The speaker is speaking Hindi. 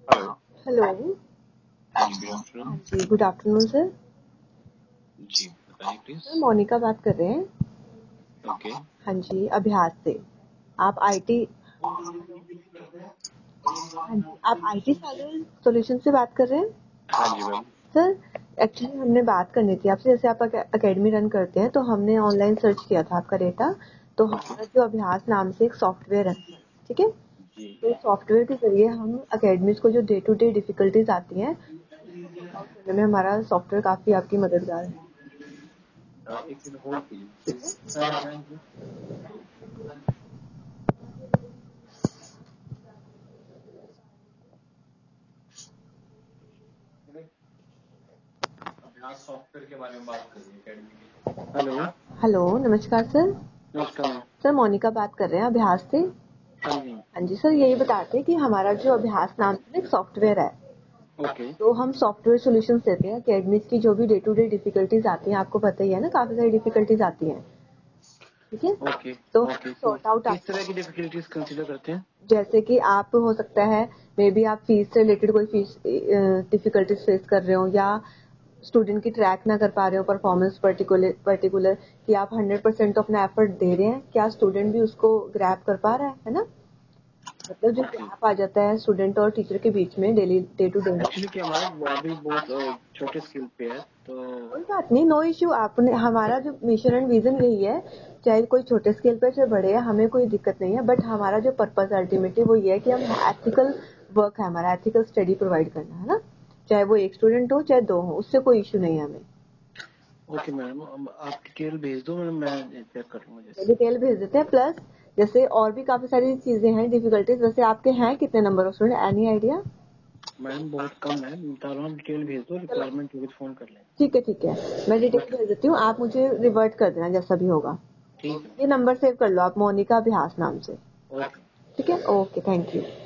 हेलो। हेलो। हाँ जी, गुड आफ्टरनून। हाँ जी, गुड आफ्टरनून सर। जी बताइए प्लीज। सर मोनिका बात कर रहे हैं। ओके। हाँ जी, अभ्यास से। आप आईटी हाँ जी, आप आईटी सॉल्यूशन से बात कर रहे हैं। हाँ जी मैम। सर एक्चुअली हमने बात करनी थी आपसे, जैसे आप एकेडमी रन करते हैं तो हमने ऑनलाइन सर्च किया था आपका डेटा। तो हमारा जो अभ्यास नाम से एक सॉफ्टवेयर है, ठीक है। जी। तो सॉफ्टवेयर के जरिए हम अकेडमीज को जो डे टू डे डिफिकल्टीज आती हैं सॉल्व करने में हमारा सॉफ्टवेयर काफी आपकी मददगार है। एक मिनट होल्ड ठीक कीजिए। है। अभ्यास सॉफ्टवेयर के बारे में बात करिए एकेडमी की। हेलो। हेलो, नमस्कार सर। नमस्कार मैम। सर मोनिका बात कर रहे हैं अभ्यास से। हाँ जी। हाँ जी सर, यही बताते हैं कि हमारा जो अभ्यास नाम से एक सॉफ्टवेयर है, ओके। तो हम सॉफ्टवेयर सॉल्यूशंस देते हैं अकेडमीज की जो भी डे टू डे डिफिकल्टीज आती हैं। आपको पता ही है ना, काफी सारी डिफिकल्टीज आती हैं, ठीक है। ओके। तो ओके तो सॉर्ट आउट किस तरह की डिफिकल्टीज कंसीडर करते हैं? जैसे कि आप हो सकता है मे बी आप फीस से रिलेटेड कोई फीस डिफिकल्टीज फेस कर रहे हो, या स्टूडेंट की ट्रैक ना कर पा रहे हो परफॉर्मेंस पर्टिकुलर कि आप 100% अपना एफर्ट दे रहे हैं, क्या स्टूडेंट भी उसको ग्रैब कर पा रहा है ना। मतलब जो ओके। गैप आ जाता है स्टूडेंट और टीचर के बीच में daily day to day. Actually क्या हमारा अभी बहुत छोटे स्किल पे है तो। कोई बात नहीं, नो इश्यू। आपने हमारा जो मिशन एंड विजन यही है, चाहे कोई छोटे स्केल पे चाहे बड़े है, हमें कोई दिक्कत नहीं है। बट हमारा जो पर्पस अल्टीमेटली वो ये है कि हम एथिकल वर्क है हमारा, एथिकल स्टडी प्रोवाइड करना है ना। चाहे वो एक स्टूडेंट हो चाहे दो हो, उससे कोई इश्यू नहीं है हमें। ओके मैडम, आप डिटेल भेज दो मैडम, मैं चेक कर लूंगा जैसे। डिटेल भेज देते हैं। प्लस जैसे और भी काफी सारी चीजें हैं डिफिकल्टीज। वैसे आपके हैं कितने number of student, any idea? Madam बहुत कम है, बता रहा हूँ डिटेल भेज दो, रिक्वायरमेंट होगी तो फोन कर लेंगे। ठीक है, मैं डिटेल भेज देती हूँ, आप मुझे रिवर्ट कर देना जैसा भी होगा। ठीक है। ये नंबर सेव कर लो आप, मोनिका अभ्यास नाम से। ओके। ठीक है, ओके, थैंक यू।